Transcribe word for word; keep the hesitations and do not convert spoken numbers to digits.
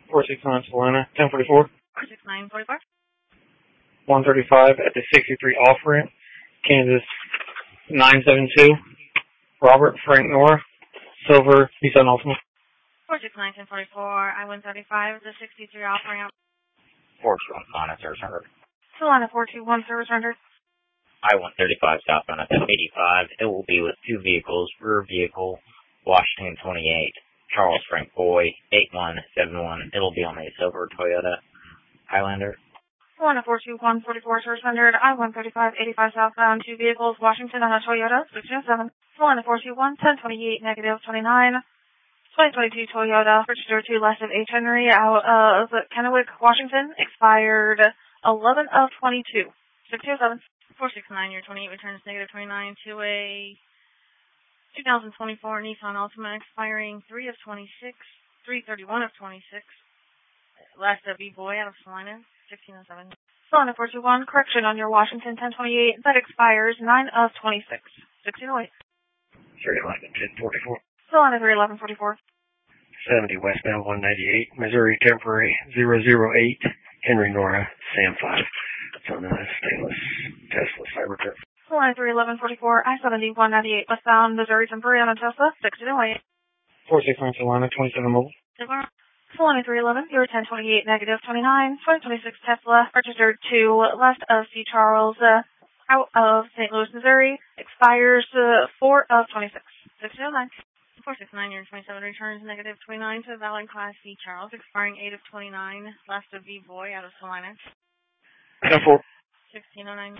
four six nine Salina, ten forty-four. four six nine forty-four. one thirty-five at the sixty-three off-ramp, Kansas nine seven two. Robert Frank Nora, Silver, Nissan Altima. four six nine ten forty-four, I one thirty-five at the sixty-three off-ramp. four two one Salina, service rendered. Salina four two one, service rendered. I one thirty-five southbound at the eighty-five. It will be with two vehicles. Rear vehicle, Washington twenty-eight, Charles Frank Boy, eight one seven one. It will be on a silver Toyota Highlander. Salina four two one forty-four, service rendered. I one thirty-five eighty-five southbound, two vehicles, Washington on a Toyota six oh seven. Salina four two one ten twenty-eight, negative twenty-nine. twenty twenty-two Toyota, registered to less of H. Henry, out of Kennewick, Washington, expired eleven of twenty-two. six oh seven. four six nine, your twenty-eight returns negative twenty-nine to a two thousand twenty-four Nissan Altima, expiring three of twenty-six, three thirty-one of twenty-six. Last of E-Boy out of Salina, sixteen oh seven. Salina four two one, correction on your Washington ten twenty-eight, that expires nine of twenty-six. sixteen oh eight. three eleven ten forty-four. Salina three eleven forty-four. seventy westbound one ninety-eight, Missouri temporary zero zero eight, Henry Nora, Sam five. It's on a stainless Tesla Cybertruck. Salina three eleven forty-four, I seventy one ninety-eight westbound, Missouri temporary on a Tesla, sixteen oh eight. four six nine Salina, twenty-seven mobile. Salina three eleven, your ten twenty-eight negative twenty-nine, twenty twenty-six Tesla, registered to left of C. Charles, uh, out of Saint Louis, Missouri, expires uh, four of twenty-six. sixteen oh nine. four six nine, your twenty-seven returns negative twenty-nine to valid class C. Charles, expiring eight of twenty-nine, last of V. Boy out of Salina. ten four. sixteen oh nine.